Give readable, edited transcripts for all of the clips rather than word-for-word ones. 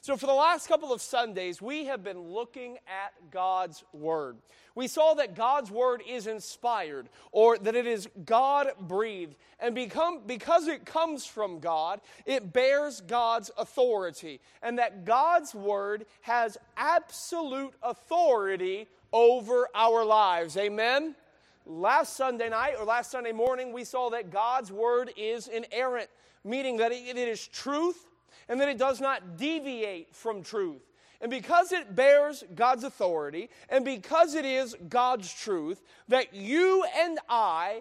So for the last couple of Sundays, we have been looking at God's Word. We saw that God's Word is inspired, or that it is God-breathed. And because it comes from God, it bears God's authority. And that God's Word has absolute authority over our lives. Amen? Last Sunday night, or last Sunday morning, we saw that God's Word is inerrant, meaning that it is truth, and that it does not deviate from truth. And because it bears God's authority, and because it is God's truth, that you and I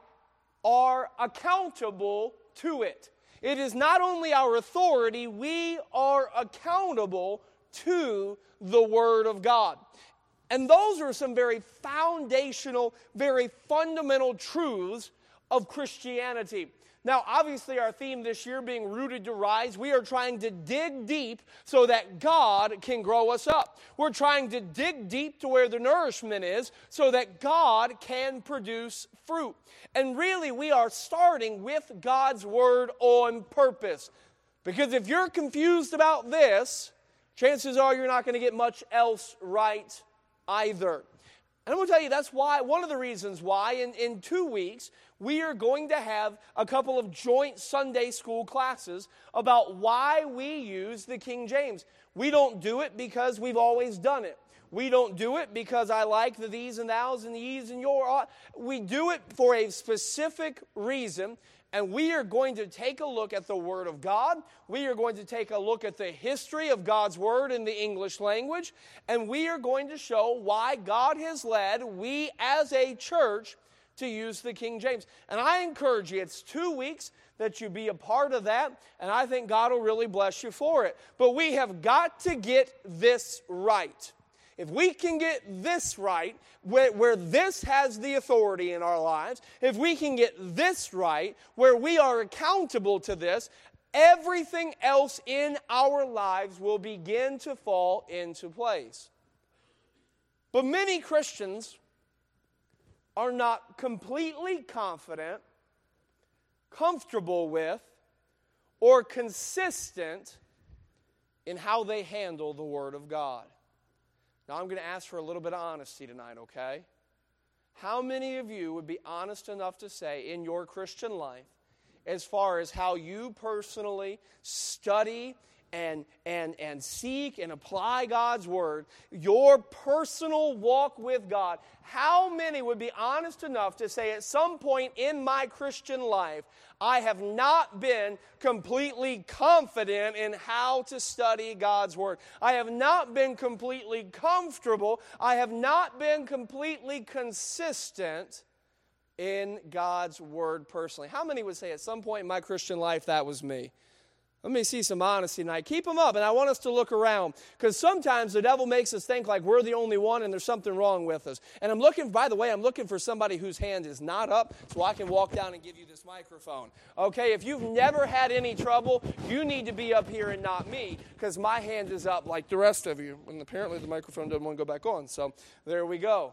are accountable to it. It is not only our authority, we are accountable to the Word of God. And those are some very foundational, very fundamental truths of Christianity. Now, obviously, our theme this year being Rooted to Rise, we are trying to dig deep so that God can grow us up. We're trying to dig deep to where the nourishment is so that God can produce fruit. And really, we are starting with God's Word on purpose. Because if you're confused about this, chances are you're not going to get much else right either. And I'm going to tell you that's why, one of the reasons why, in 2 weeks, we are going to have a couple of joint Sunday school classes about why we use the King James. We don't do it because we've always done it. We don't do it because I like the these and thous and the ye's and your. We do it for a specific reason. And we are going to take a look at the Word of God. We are going to take a look at the history of God's Word in the English language. And we are going to show why God has led we as a church to use the King James. And I encourage you, it's 2 weeks that you be a part of that. And I think God will really bless you for it. But we have got to get this right. If we can get this right, where this has the authority in our lives, if we can get this right, where we are accountable to this, everything else in our lives will begin to fall into place. But many Christians are not completely confident, comfortable with, or consistent in how they handle the Word of God. Now, I'm going to ask for a little bit of honesty tonight, okay? How many of you would be honest enough to say in your Christian life, as far as how you personally study and seek and apply God's Word, your personal walk with God, how many would be honest enough to say at some point in my Christian life, I have not been completely confident in how to study God's Word. I have not been completely comfortable. I have not been completely consistent in God's Word personally. How many would say at some point in my Christian life that was me? Let me see some honesty tonight. Keep them up, and I want us to look around. Because sometimes the devil makes us think like we're the only one and there's something wrong with us. And I'm looking for somebody whose hand is not up so I can walk down and give you this microphone. Okay, if you've never had any trouble, you need to be up here and not me, because my hand is up like the rest of you. And apparently the microphone doesn't want to go back on, so there we go.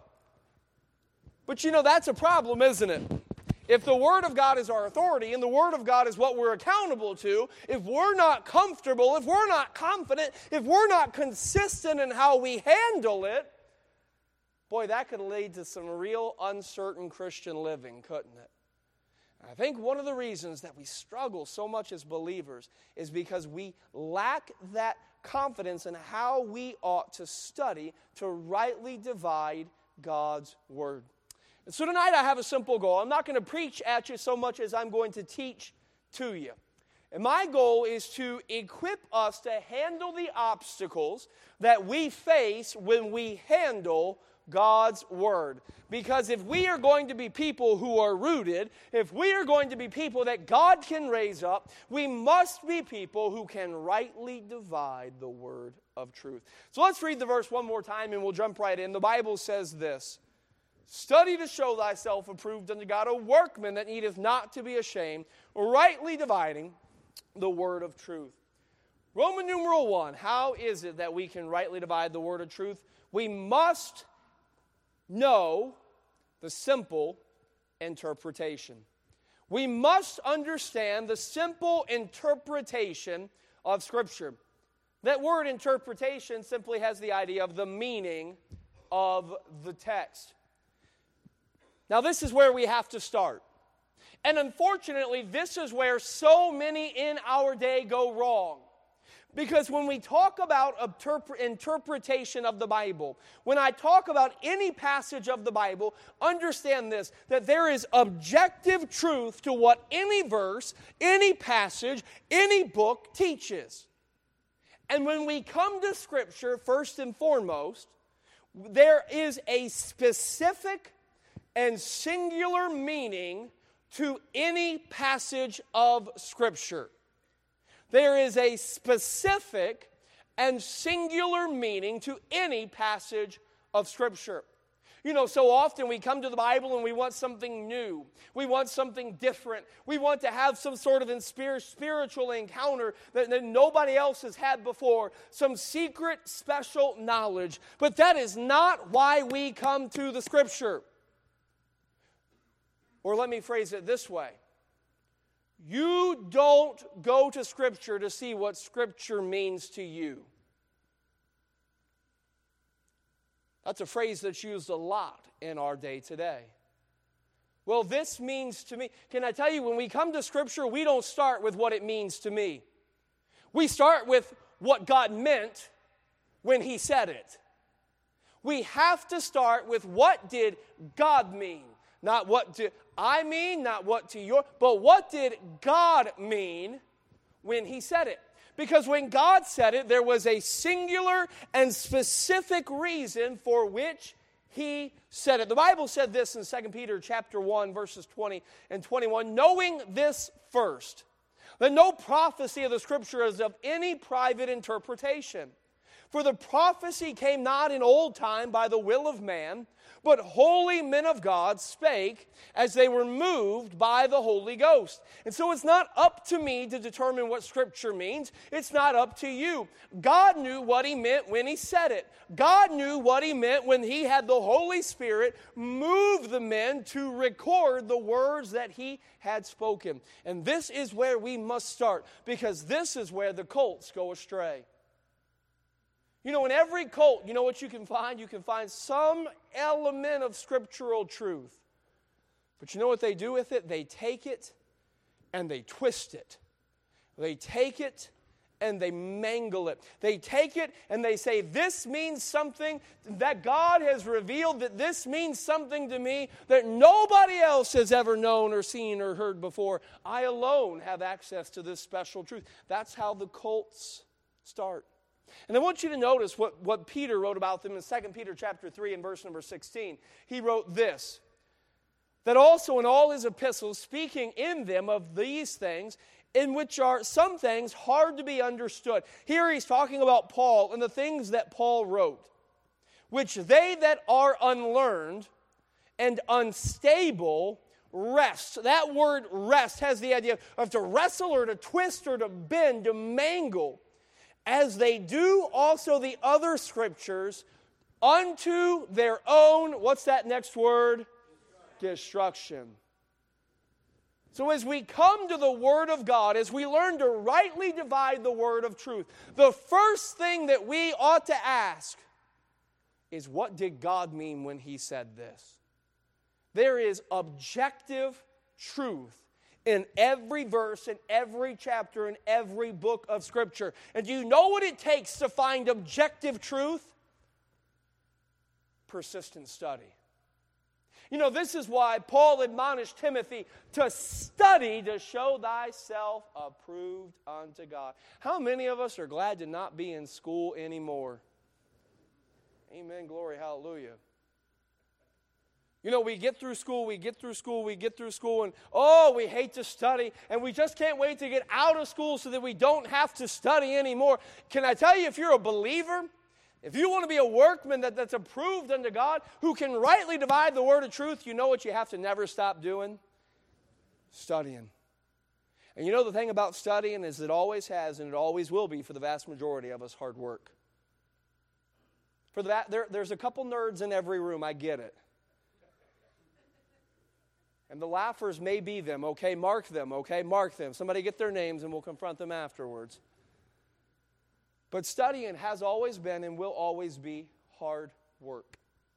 But that's a problem, isn't it? If the Word of God is our authority and the Word of God is what we're accountable to, if we're not comfortable, if we're not confident, if we're not consistent in how we handle it, boy, that could lead to some real uncertain Christian living, couldn't it? I think one of the reasons that we struggle so much as believers is because we lack that confidence in how we ought to study to rightly divide God's Word. And so tonight I have a simple goal. I'm not going to preach at you so much as I'm going to teach to you. And my goal is to equip us to handle the obstacles that we face when we handle God's Word. Because if we are going to be people who are rooted, if we are going to be people that God can raise up, we must be people who can rightly divide the Word of truth. So let's read the verse one more time and we'll jump right in. The Bible says this: "Study to show thyself approved unto God, a workman that needeth not to be ashamed, rightly dividing the word of truth." Roman numeral 1, how is it that we can rightly divide the word of truth? We must know the simple interpretation. We must understand the simple interpretation of Scripture. That word interpretation simply has the idea of the meaning of the text. Now, this is where we have to start. And unfortunately, this is where so many in our day go wrong. Because when we talk about interpretation of the Bible, when I talk about any passage of the Bible, understand this, that there is objective truth to what any verse, any passage, any book teaches. And when we come to Scripture, first and foremost, there is a specific and singular meaning to any passage of Scripture. There is a specific and singular meaning to any passage of Scripture. You know, so often we come to the Bible and we want something new. We want something different. We want to have some sort of spiritual encounter that nobody else has had before. Some secret, special knowledge. But that is not why we come to the Scripture. Or let me phrase it this way. You don't go to Scripture to see what Scripture means to you. That's a phrase that's used a lot in our day today. Well, this means to me. Can I tell you, when we come to Scripture, we don't start with what it means to me. We start with what God meant when He said it. We have to start with what did God mean. Not what do I mean, not what to your, but what did God mean when He said it? Because when God said it, there was a singular and specific reason for which He said it. The Bible said this in 2 Peter chapter 1, verses 20 and 21, knowing this first, that no prophecy of the Scripture is of any private interpretation. For the prophecy came not in old time by the will of man, but holy men of God spake as they were moved by the Holy Ghost. And so it's not up to me to determine what Scripture means. It's not up to you. God knew what He meant when He said it. God knew what He meant when He had the Holy Spirit move the men to record the words that He had spoken. And this is where we must start, because this is where the cults go astray. You know, in every cult, you know what you can find? You can find some element of scriptural truth. But you know what they do with it? They take it and they twist it. They take it and they mangle it. They take it and they say, this means something that God has revealed, that this means something to me that nobody else has ever known or seen or heard before. I alone have access to this special truth. That's how the cults start. And I want you to notice what Peter wrote about them in 2 Peter chapter 3 and verse number 16. He wrote this, that also in all his epistles, speaking in them of these things, in which are some things hard to be understood. Here he's talking about Paul and the things that Paul wrote, which they that are unlearned and unstable rest. That word rest has the idea of to wrestle or to twist or to bend, to mangle, as they do also the other Scriptures, unto their own, what's that next word? Destruction. So as we come to the Word of God, as we learn to rightly divide the Word of truth, the first thing that we ought to ask is, what did God mean when He said this? There is objective truth in every verse, in every chapter, in every book of Scripture. And do you know what it takes to find objective truth? Persistent study. You know, this is why Paul admonished Timothy to study to show thyself approved unto God. How many of us are glad to not be in school anymore? Amen, glory, hallelujah. You know, we get through school, and oh, we hate to study, and we just can't wait to get out of school so that we don't have to study anymore. Can I tell you, if you're a believer, if you want to be a workman that's approved unto God, who can rightly divide the word of truth, you know what you have to never stop doing? Studying. And you know the thing about studying is it always has, and it always will be for the vast majority of us, hard work. For that, there's a couple nerds in every room, I get it. And the laughers may be them, okay? Mark them, okay? Mark them. Somebody get their names and we'll confront them afterwards. But studying has always been and will always be hard work.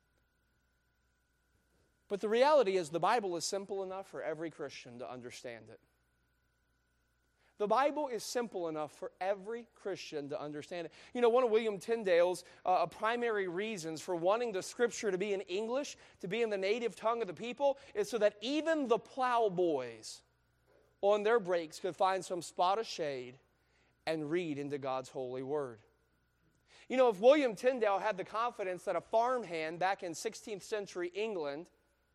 But the reality is the Bible is simple enough for every Christian to understand it. The Bible is simple enough for every Christian to understand it. You know, one of William Tyndale's primary reasons for wanting the Scripture to be in English, to be in the native tongue of the people, is so that even the plowboys on their breaks could find some spot of shade and read into God's holy word. You know, if William Tyndale had the confidence that a farmhand back in 16th century England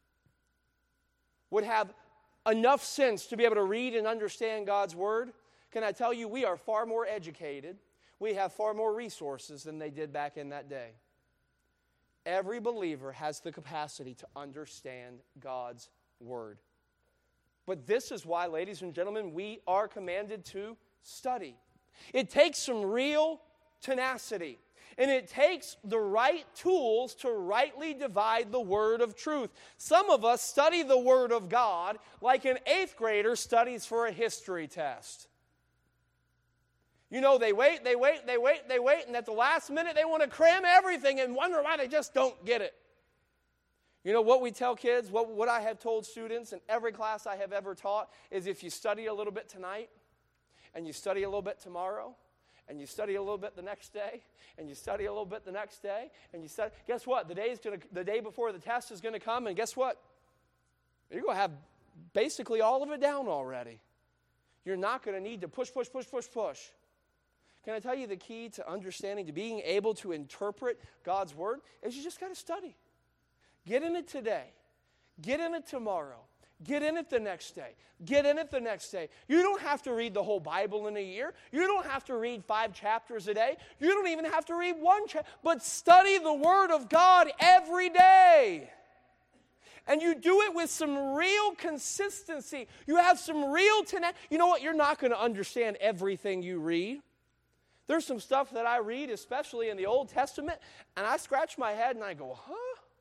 would have enough sense to be able to read and understand God's word, can I tell you, we are far more educated. We have far more resources than they did back in that day. Every believer has the capacity to understand God's word. But this is why, ladies and gentlemen, we are commanded to study. It takes some real tenacity. And it takes the right tools to rightly divide the word of truth. Some of us study the word of God like an 8th grader studies for a history test. You know, they wait, and at the last minute they want to cram everything and wonder why they just don't get it. You know what we tell kids, what I have told students in every class I have ever taught, is if you study a little bit tonight, and you study a little bit tomorrow, and you study a little bit the next day, and you study a little bit the next day, and you study. Guess what? The day before the test is going to come, and guess what? You're going to have basically all of it down already. You're not going to need to push. Can I tell you the key to understanding, to being able to interpret God's word, is you just got to study. Get in it today. Get in it tomorrow. Get in it the next day. Get in it the next day. You don't have to read the whole Bible in a year. You don't have to read 5 chapters a day. You don't even have to read 1 chapter. But study the Word of God every day. And you do it with some real consistency. You have some real tenacity. You know what? You're not going to understand everything you read. There's some stuff that I read, especially in the Old Testament, and I scratch my head and I go, huh?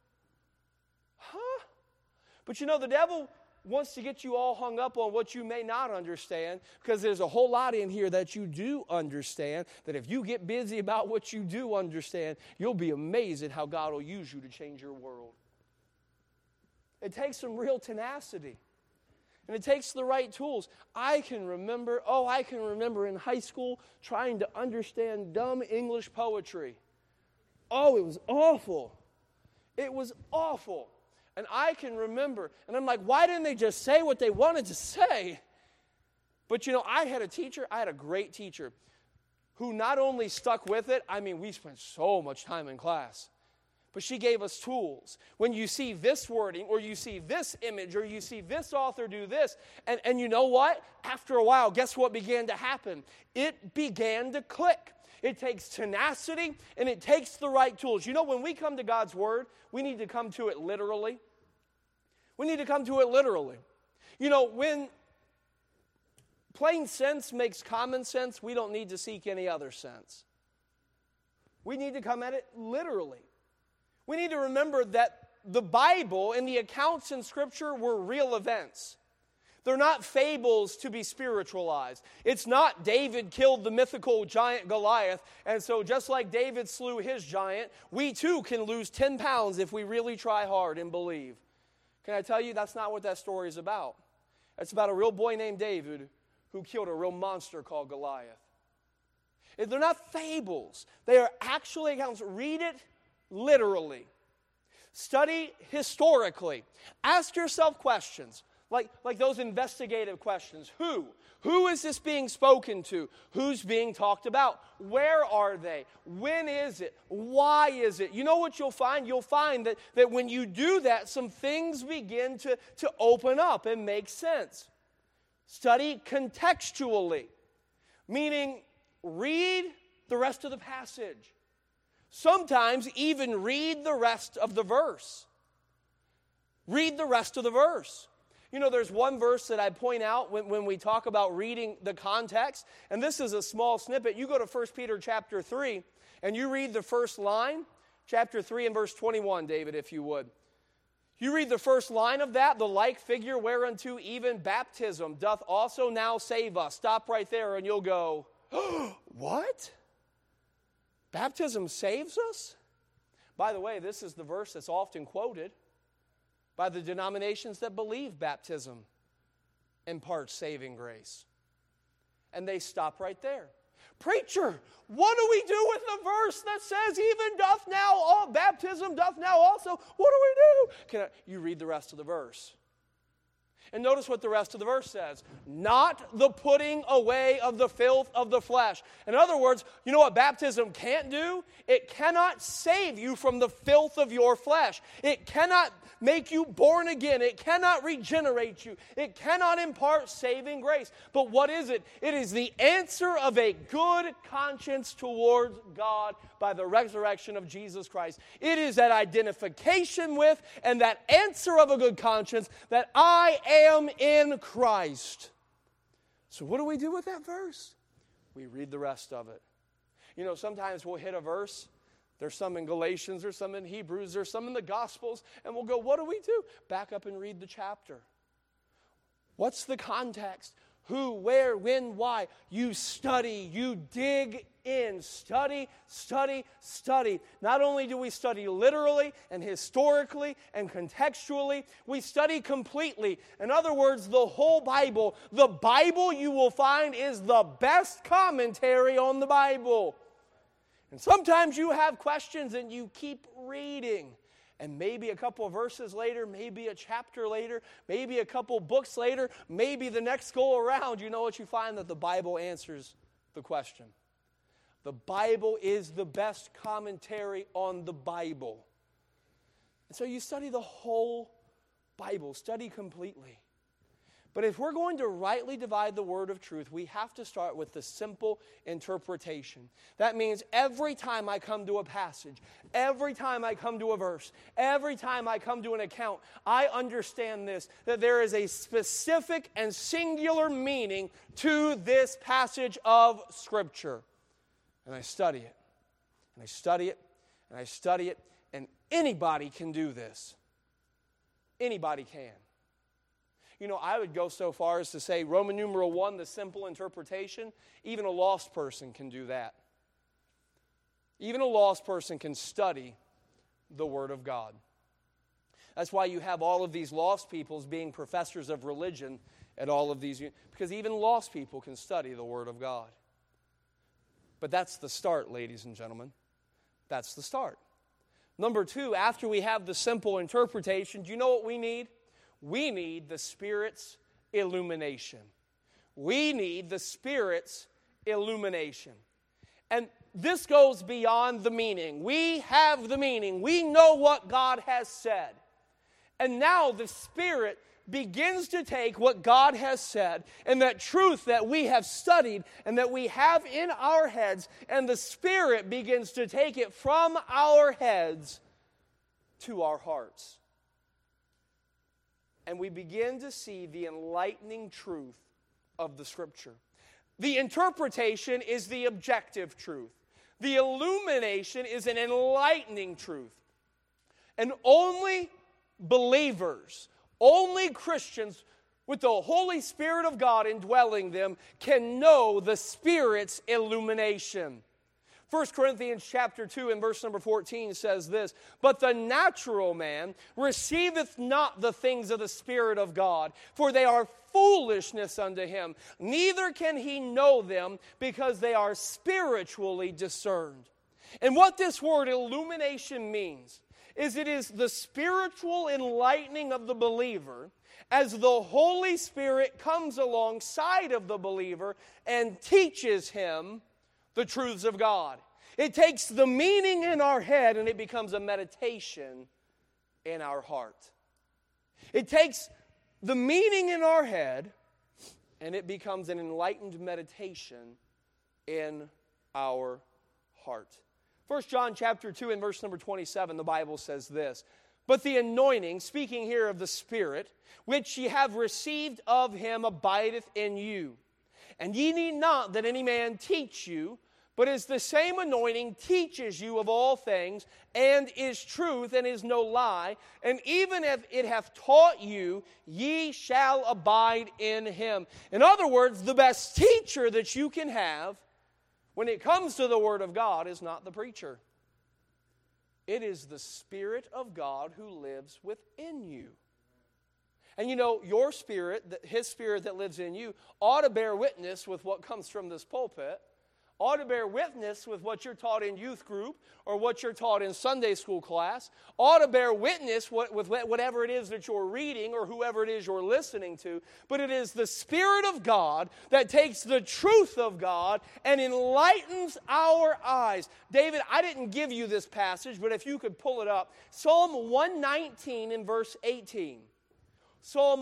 But you know, the devil wants to get you all hung up on what you may not understand, because there's a whole lot in here that you do understand, that if you get busy about what you do understand, you'll be amazed at how God will use you to change your world. It takes some real tenacity. And it takes the right tools. I can remember in high school trying to understand dumb English poetry. Oh, it was awful. It was awful. And I can remember, and I'm like, why didn't they just say what they wanted to say? But you know, I had a great teacher who not only stuck with it, I mean, we spent so much time in class, but she gave us tools. When you see this wording, or you see this image, or you see this author do this, and you know what? After a while, guess what began to happen? It began to click. It takes tenacity, and it takes the right tools. You know, when we come to God's Word, we need to come to it literally. We need to come to it literally. You know, when plain sense makes common sense, we don't need to seek any other sense. We need to come at it literally. We need to remember that the Bible and the accounts in Scripture were real events. They're not fables to be spiritualized. It's not David killed the mythical giant Goliath, and so just like David slew his giant, we too can lose 10 pounds if we really try hard and believe. Can I tell you, that's not what that story is about. It's about a real boy named David who killed a real monster called Goliath. They're not fables. They are actually accounts. Read it literally. Study historically. Ask yourself questions. Like those investigative questions. Who? Who is this being spoken to? Who's being talked about? Where are they? When is it? Why is it? You know what you'll find? You'll find that when you do that, some things begin to open up and make sense. Study contextually, meaning read the rest of the passage. Sometimes even read the rest of the verse. Read the rest of the verse. You know, there's one verse that I point out when we talk about reading the context, and this is a small snippet. You go to 1 Peter chapter 3, and you read the first line, chapter 3 and verse 21, David, if you would. You read the first line of that, the like figure whereunto even baptism doth also now save us. Stop right there, and you'll go, what? Baptism saves us? By the way, this is the verse that's often quoted by the denominations that believe baptism imparts saving grace. And they stop right there. Preacher, what do we do with the verse that says, even doth now, all baptism doth now also? What do we do? You read the rest of the verse. And notice what the rest of the verse says. Not the putting away of the filth of the flesh. In other words, you know what baptism can't do? It cannot save you from the filth of your flesh. It cannot make you born again. It cannot regenerate you. It cannot impart saving grace. But what is it? It is the answer of a good conscience towards God by the resurrection of Jesus Christ. It is that identification with and that answer of a good conscience that I am in Christ. So what do we do with that verse? We read the rest of it. You know, sometimes we'll hit a verse. There's some in Galatians, there's some in Hebrews, there's some in the Gospels, and we'll go, what do we do? Back up and read the chapter. What's the context? Who, where, when, why? You study, you dig in. Study, study, study. Not only do we study literally and historically and contextually, we study completely. In other words, the whole Bible. The Bible, you will find, is the best commentary on the Bible. And sometimes you have questions and you keep reading. And maybe a couple of verses later, maybe a chapter later, maybe a couple books later, maybe the next go around, you know what you find? That the Bible answers the question. The Bible is the best commentary on the Bible. And so you study the whole Bible, study completely. But if we're going to rightly divide the word of truth, we have to start with the simple interpretation. That means every time I come to a passage, every time I come to a verse, every time I come to an account, I understand this, that there is a specific and singular meaning to this passage of Scripture. And I study it, and I study it, and I study it, and anybody can do this. Anybody can. You know, I would go so far as to say Roman numeral 1, the simple interpretation, even a lost person can do that. Even a lost person can study the Word of God. That's why you have all of these lost peoples being professors of religion at all of these, because even lost people can study the Word of God. But that's the start, ladies and gentlemen. That's the start. Number 2, after we have the simple interpretation, do you know what we need? We need the Spirit's illumination. We need the Spirit's illumination. And this goes beyond the meaning. We have the meaning. We know what God has said. And now the Spirit begins to take what God has said and that truth that we have studied and that we have in our heads, and the Spirit begins to take it from our heads to our hearts. And we begin to see the enlightening truth of the Scripture. The interpretation is the objective truth. The illumination is an enlightening truth. And only believers, only Christians with the Holy Spirit of God indwelling them can know the Spirit's illumination. 1 Corinthians chapter 2 and verse number 14 says this, "But the natural man receiveth not the things of the Spirit of God, for they are foolishness unto him. Neither can he know them, because they are spiritually discerned." And what this word illumination means is it is the spiritual enlightening of the believer as the Holy Spirit comes alongside of the believer and teaches him the truths of God. It takes the meaning in our head and it becomes a meditation in our heart. It takes the meaning in our head and it becomes an enlightened meditation in our heart. 1 John chapter 2 and verse number 27, the Bible says this, "But the anointing," speaking here of the Spirit, "which ye have received of him abideth in you. And ye need not that any man teach you, but as the same anointing teaches you of all things, and is truth, and is no lie, and even if it hath taught you, ye shall abide in him." In other words, the best teacher that you can have when it comes to the Word of God, is not the preacher. It is the Spirit of God who lives within you. And you know, your spirit, His Spirit that lives in you, ought to bear witness with what comes from this pulpit, ought to bear witness with what you're taught in youth group or what you're taught in Sunday school class, ought to bear witness with whatever it is that you're reading or whoever it is you're listening to. But it is the Spirit of God that takes the truth of God and enlightens our eyes. David, I didn't give you this passage, but if you could pull it up. Psalm 119 and verse 18. Psalm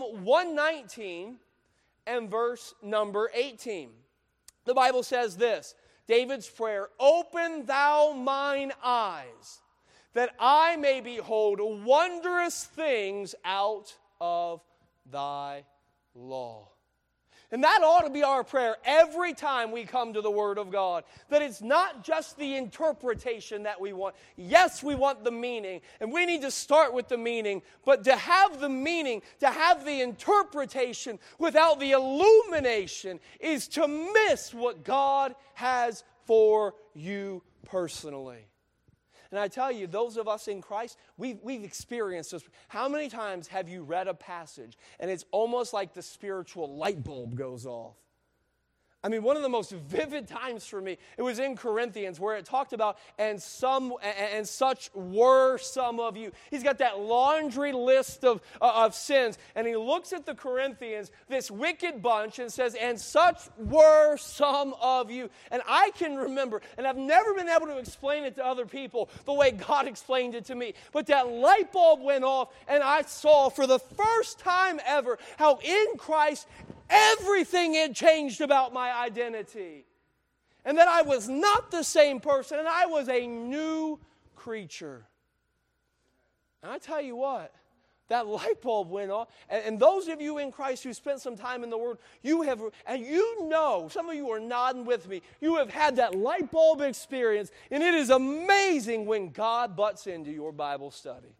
119 and verse number 18. The Bible says this, David's prayer, "Open thou mine eyes, that I may behold wondrous things out of thy law." And that ought to be our prayer every time we come to the Word of God. That it's not just the interpretation that we want. Yes, we want the meaning, and we need to start with the meaning. But to have the meaning, to have the interpretation without the illumination is to miss what God has for you personally. And I tell you, those of us in Christ, we've experienced this. How many times have you read a passage and it's almost like the spiritual light bulb goes off? I mean, one of the most vivid times for me, it was in Corinthians where it talked about, and such were some of you. He's got that laundry list of sins, and he looks at the Corinthians, this wicked bunch, and says, and such were some of you. And I can remember, and I've never been able to explain it to other people the way God explained it to me, but that light bulb went off, and I saw for the first time ever how in Christ everything had changed about my identity. And that I was not the same person, and I was a new creature. And I tell you what, that light bulb went off. And those of you in Christ who spent some time in the Word, you have, and you know, some of you are nodding with me, you have had that light bulb experience, and it is amazing when God butts into your Bible study.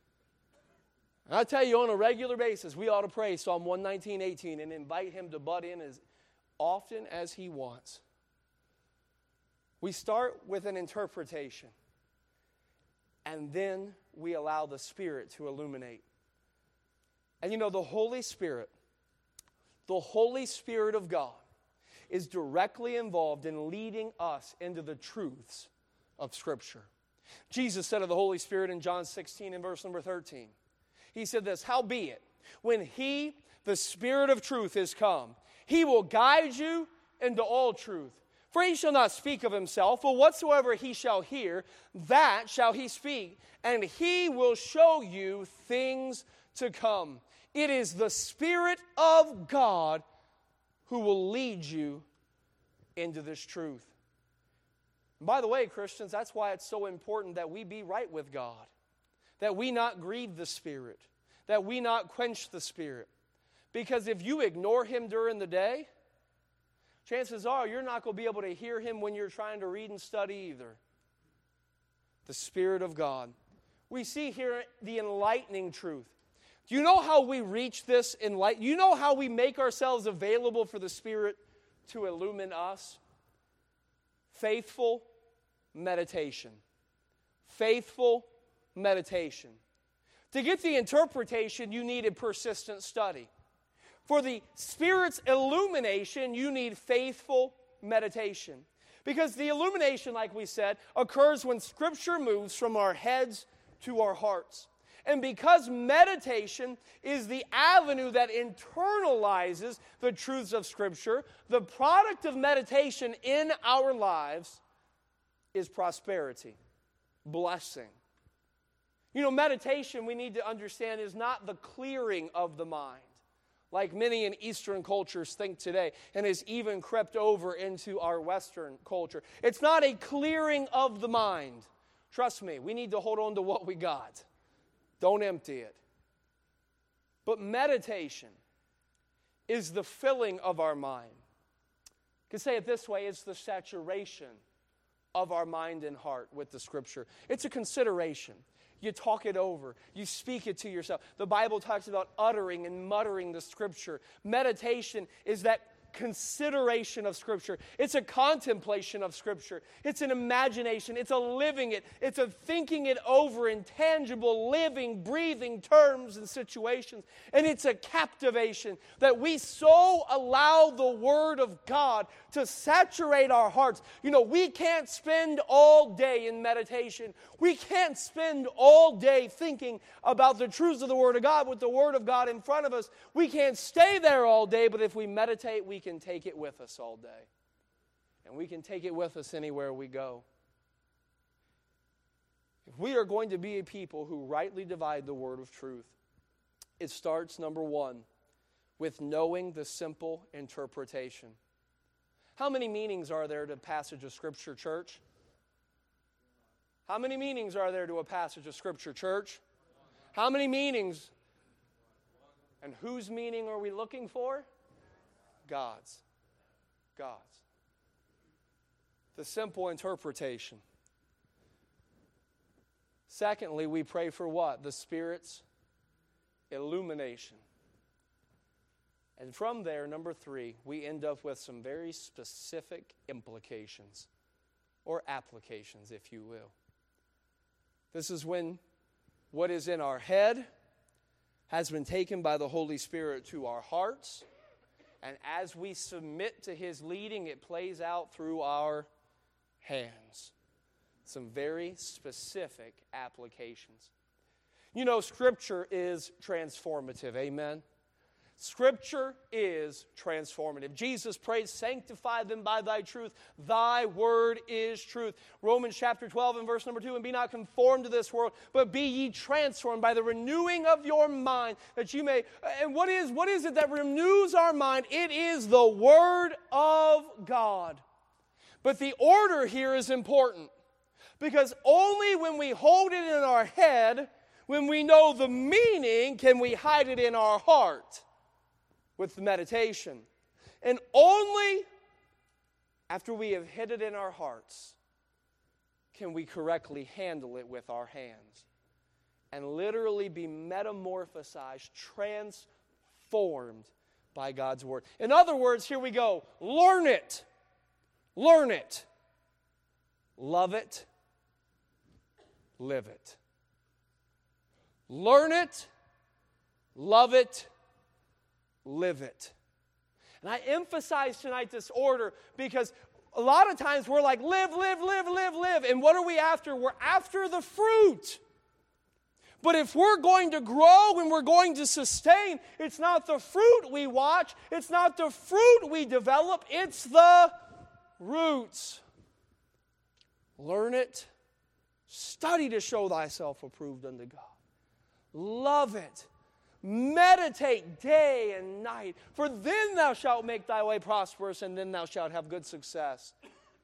I tell you, on a regular basis, we ought to pray Psalm 119:18 and invite Him to butt in as often as He wants. We start with an interpretation, and then we allow the Spirit to illuminate. And you know, the Holy Spirit of God, is directly involved in leading us into the truths of Scripture. Jesus said of the Holy Spirit in John 16 and verse number 13, He said this, "Howbeit, when He, the Spirit of truth, is come, He will guide you into all truth. For He shall not speak of Himself, but whatsoever He shall hear, that shall He speak, and He will show you things to come." It is the Spirit of God who will lead you into this truth. And by the way, Christians, that's why it's so important that we be right with God. That we not grieve the Spirit, that we not quench the Spirit. Because if you ignore Him during the day, chances are you're not going to be able to hear Him when you're trying to read and study either. The Spirit of God. We see here the enlightening truth. Do you know how we reach this enlightenment? You know how we make ourselves available for the Spirit to illumine us? Faithful meditation. Faithful meditation. To get the interpretation, you needed persistent study. For the Spirit's illumination, you need faithful meditation. Because the illumination, like we said, occurs when Scripture moves from our heads to our hearts. And because meditation is the avenue that internalizes the truths of Scripture, the product of meditation in our lives is prosperity, blessing. You know, meditation, we need to understand, is not the clearing of the mind, like many in Eastern cultures think today, and has even crept over into our Western culture. It's not a clearing of the mind. Trust me, we need to hold on to what we got. Don't empty it. But meditation is the filling of our mind. You can say it this way, it's the saturation of our mind and heart with the Scripture. It's a consideration. You talk it over. You speak it to yourself. The Bible talks about uttering and muttering the Scripture. Meditation is that consideration of Scripture. It's a contemplation of Scripture. It's an imagination. It's a living it. It's a thinking it over in tangible, living, breathing terms and situations. And it's a captivation that we so allow the Word of God to saturate our hearts. You know, we can't spend all day in meditation. We can't spend all day thinking about the truths of the Word of God with the Word of God in front of us. We can't stay there all day, but if we meditate, we can take it with us all day. And we can take it with us anywhere we go. If we are going to be a people who rightly divide the word of truth, it starts, number one, with knowing the simple interpretation. How many meanings are there to a passage of Scripture, church? How many meanings are there to a passage of Scripture, church? How many meanings? And whose meaning are we looking for? God's. God's. The simple interpretation. Secondly, we pray for what? The Spirit's illumination. And from there, number three, we end up with some very specific implications or applications, if you will. This is when what is in our head has been taken by the Holy Spirit to our hearts, and as we submit to His leading, it plays out through our hands. Some very specific applications. You know, Scripture is transformative, amen? Scripture is transformative. Jesus prayed, sanctify them by thy truth. Thy word is truth. Romans chapter 12 and verse number 2, and be not conformed to this world, but be ye transformed by the renewing of your mind, that you may, and what is it that renews our mind? It is the word of God. But the order here is important, because only when we hold it in our head, when we know the meaning, can we hide it in our heart with the meditation. And only after we have hid it in our hearts can we correctly handle it with our hands and literally be metamorphosized, transformed by God's Word. In other words, here we go. Learn it. Learn it. Love it. Live it. Learn it. Love it. Live it. And I emphasize tonight this order because a lot of times we're like, live. And what are we after? We're after the fruit. But if we're going to grow and we're going to sustain, it's not the fruit we watch, it's not the fruit we develop, it's the roots. Learn it. Study to show thyself approved unto God. Love it. Meditate day and night, for then thou shalt make thy way prosperous, and then thou shalt have good success.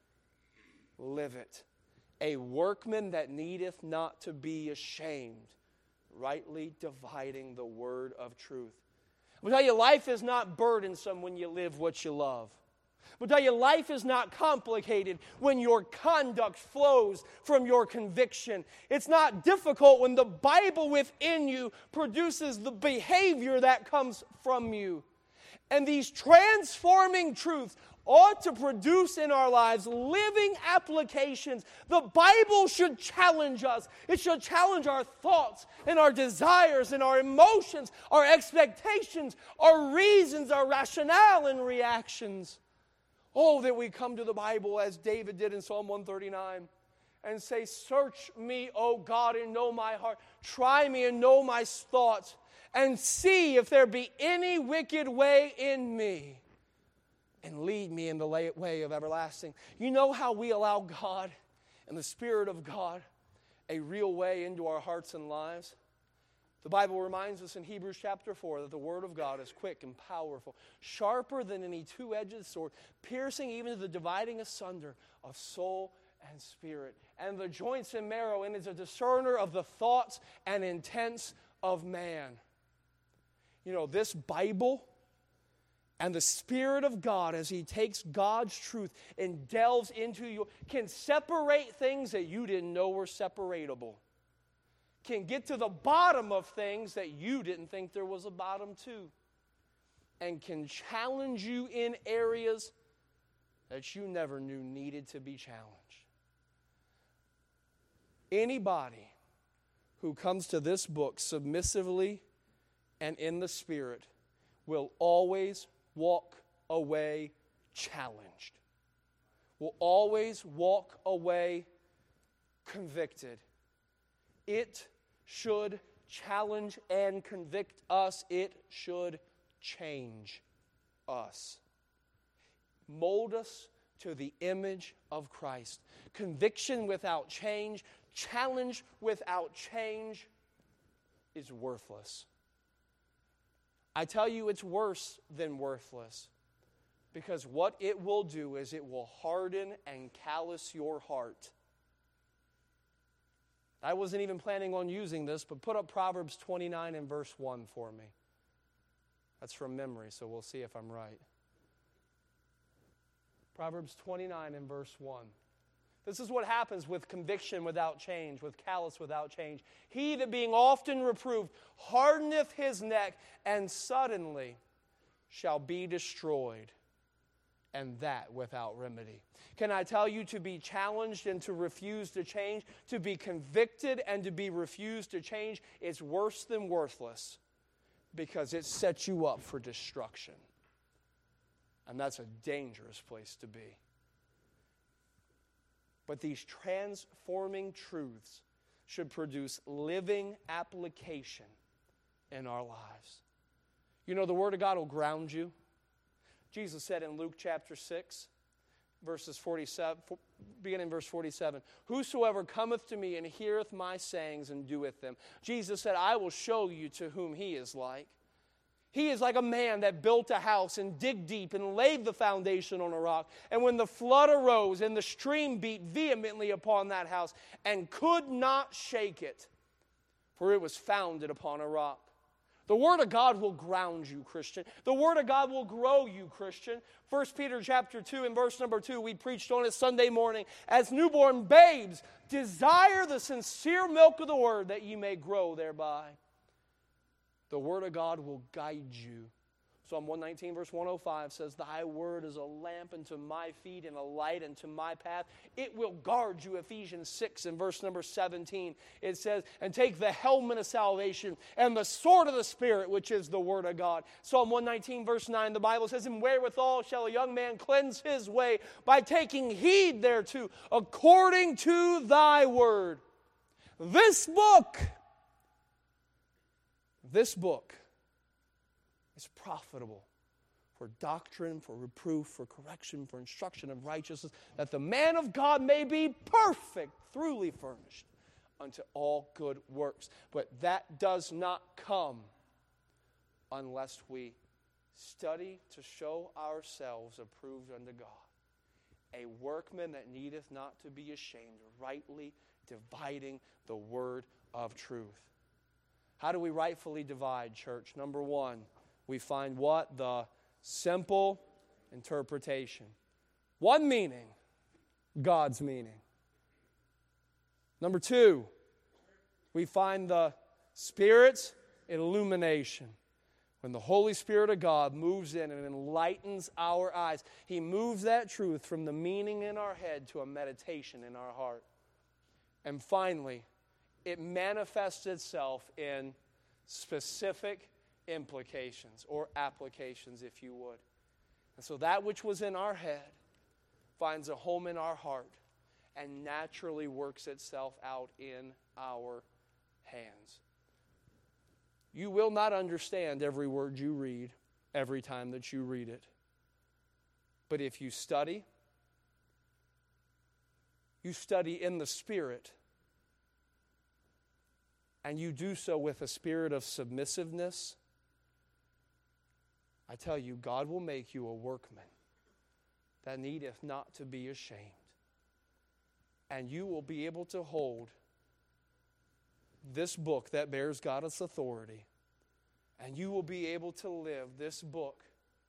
Live it. A workman that needeth not to be ashamed, rightly dividing the word of truth. I'll tell you, life is not burdensome when you live what you love. I'll tell you, life is not complicated when your conduct flows from your conviction. It's not difficult when the Bible within you produces the behavior that comes from you. And these transforming truths ought to produce in our lives living applications. The Bible should challenge us. It should challenge our thoughts and our desires and our emotions, our expectations, our reasons, our rationale and reactions. Oh, that we come to the Bible as David did in Psalm 139 and say, search me, O God, and know my heart. Try me and know my thoughts, and see if there be any wicked way in me, and lead me in the way of everlasting. You know how we allow God and the Spirit of God a real way into our hearts and lives? The Bible reminds us in Hebrews chapter 4 that the Word of God is quick and powerful, sharper than any two-edged sword, piercing even to the dividing asunder of soul and spirit, and the joints and marrow, and is a discerner of the thoughts and intents of man. You know, this Bible and the Spirit of God, as He takes God's truth and delves into you, can separate things that you didn't know were separatable. Can get to the bottom of things that you didn't think there was a bottom to. and can challenge you in areas that you never knew needed to be challenged. Anybody who comes to this book submissively and in the Spirit will always walk away challenged, will always walk away convicted. It should challenge and convict us. It should change us. Mold us to the image of Christ. Conviction without change, challenge without change is worthless. I tell you, it's worse than worthless, because what it will do is it will harden and callous your heart. I wasn't even planning on using this, but put up Proverbs 29 and verse 1 for me. That's from memory, so we'll see if I'm right. Proverbs 29 and verse 1. This is what happens with conviction without change, with callous without change. He that being often reproved hardeneth his neck, and suddenly shall be destroyed, and that without remedy. Can I tell you, to be challenged and to refuse to change, to be convicted and to be refused to change, is worse than worthless, because it sets you up for destruction. And that's a dangerous place to be. But these transforming truths should produce living application in our lives. You know, the Word of God will ground you. Jesus said in Luke chapter 6, beginning verse 47, "Whosoever cometh to me and heareth my sayings and doeth them." Jesus said, "I will show you to whom he is like. He is like a man that built a house and digged deep and laid the foundation on a rock. And when the flood arose and the stream beat vehemently upon that house and could not shake it, for it was founded upon a rock." The Word of God will ground you, Christian. The Word of God will grow you, Christian. 1 Peter chapter 2 and verse number 2, we preached on it Sunday morning. "As newborn babes, desire the sincere milk of the Word, that ye may grow thereby." The Word of God will guide you. Psalm 119 verse 105 says, "Thy word is a lamp unto my feet and a light unto my path." It will guard you. Ephesians 6 and verse number 17, it says, "And take the helmet of salvation and the sword of the Spirit, which is the Word of God." Psalm 119 verse 9, the Bible says, "And wherewithal shall a young man cleanse his way? By taking heed thereto, according to thy word." This book is profitable for doctrine, for reproof, for correction, for instruction of righteousness, that the man of God may be perfect, thoroughly furnished unto all good works. But that does not come unless we study to show ourselves approved unto God, a workman that needeth not to be ashamed, rightly dividing the word of truth. How do we rightfully divide, church? Number one, we find what? The simple interpretation. One meaning, God's meaning. Number two, we find the Spirit's illumination. When the Holy Spirit of God moves in and enlightens our eyes, He moves that truth from the meaning in our head to a meditation in our heart. And finally, it manifests itself in specific implications or applications, if you would. And so that which was in our head finds a home in our heart and naturally works itself out in our hands. You will not understand every word you read every time that you read it. But if you study in the Spirit, and you do so with a spirit of submissiveness, I tell you, God will make you a workman that needeth not to be ashamed. And you will be able to hold this book that bears God's authority, and you will be able to live this book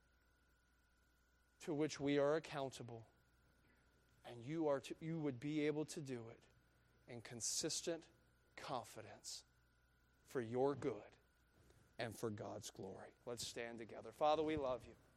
to which we are accountable, and you would be able to do it in consistent confidence for your good, and for God's glory. Let's stand together. Father, we love you.